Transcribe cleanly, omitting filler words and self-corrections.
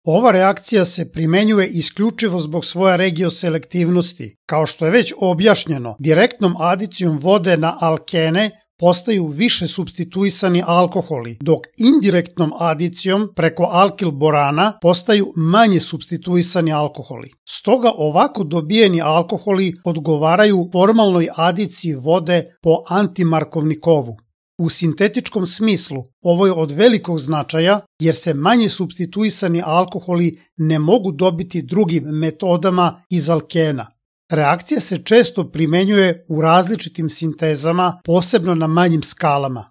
Ova reakcija se primenjuje isključivo zbog svoje regioselektivnosti. Kao što je već objašnjeno, direktnom adicijom vode na alkene postaju više supstituisani alkoholi, dok indirektnom adicijom preko alkil borana postaju manje supstituisani alkoholi. Stoga ovako dobijeni alkoholi odgovaraju formalnoj adiciji vode po antimarkovnikovu. U sintetičkom smislu ovo je od velikog značaja jer se manje supstituisani alkoholi ne mogu dobiti drugim metodama iz alkena. Reakcija se često primenjuje u različitim sintezama, posebno na manjim skalama.